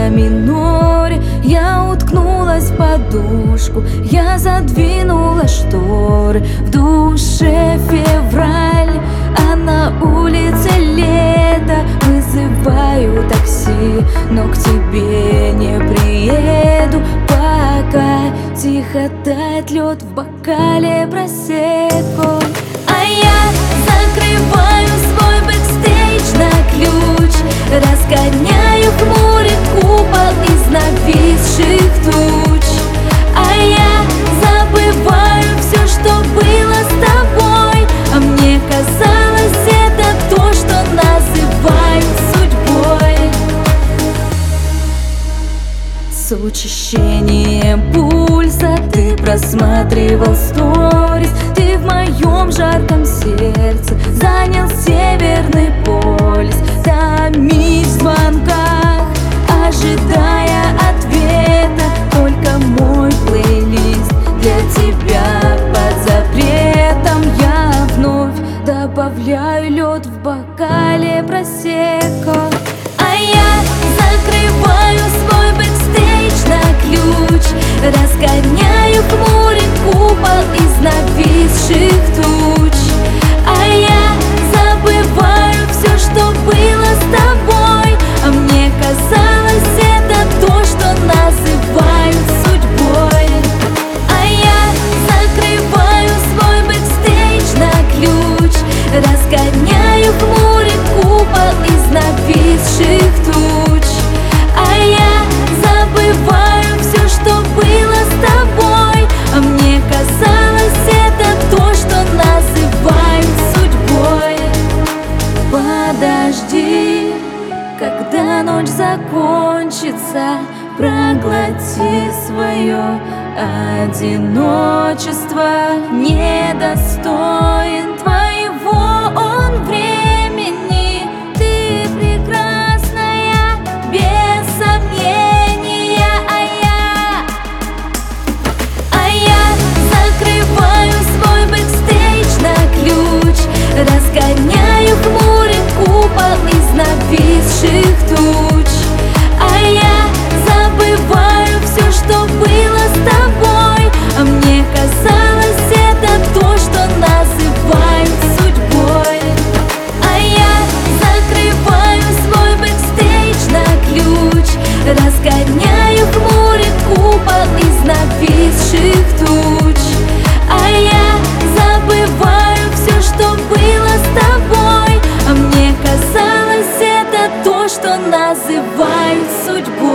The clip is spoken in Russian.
ла миноре. Я уткнулась в подушку, я задвинула шторы. В душе февраль, а на улице лето. Вызываю такси, но к тебе не приеду, пока тихо тает лед в бокале просекко. А я закрываю свой бэкстейдж на ключ, разгоняю хмурый купол из нависших туч. А я забываю все, что было с тобой, а мне казалось, это то, что называют судьбой. С учащением пульса ты просматривал сторис. Ты в моем жарком сердце занял Северный полюс. Томись в звонках, ожидая ответа. Только мой плейлист для тебя под запретом. Я вновь добавляю лед в бокале просекко. А я закрываю свой бэкстейдж на ключ, разгоняю хмурый купол из нависших туч. А я забываю все, что было с тобой, а мне казалось, это то, что называют судьбой. А я закрываю свой бэкстейдж на ключ, разгоняю хмурый купол из нависших туч. А я забываю все, что было с тобой, а мне казалось, это то, что называют судьбой. Подожди, когда ночь закончится, проглоти свое одиночество. Недостоин твоего он времени, ты прекрасная, без сомнения. А я закрываю свой бэкстейдж на ключ, разгоняю хмурый купол из нависших туч. А я забываю все, что было с тобой, а мне казалось, это то, что называют судьбой. А я закрываю свой бэкстейдж на ключ, разгоняю хмурый купол из нависших туч. А я забываю все, что было с тобой, а мне казалось, это то, что называют судьбой.